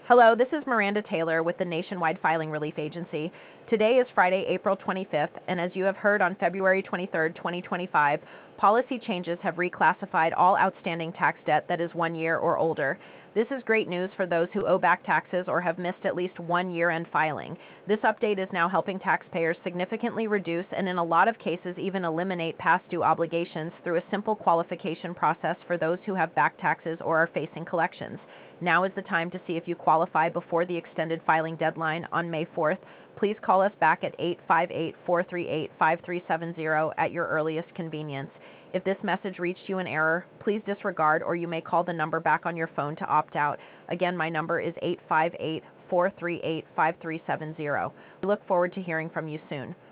Hello, this is Miranda Taylor with the Nationwide Filing Relief Agency. Today is Friday, April 25th, and as you have heard on February 23rd, 2025, policy changes have reclassified all outstanding tax debt that is 1 year or older. This is great news for those who owe back taxes or have missed at least one year-end filing. This update is now helping taxpayers significantly reduce and in a lot of cases even eliminate past due obligations through a simple qualification process for those who have back taxes or are facing collections. Now is the time to see if you qualify before the extended filing deadline on May 4th. Please call us back at 858-438-5370 at your earliest convenience. If this message reached you in error, please disregard or you may call the number back on your phone to opt out. Again, my number is 858-438-5370. We look forward to hearing from you soon.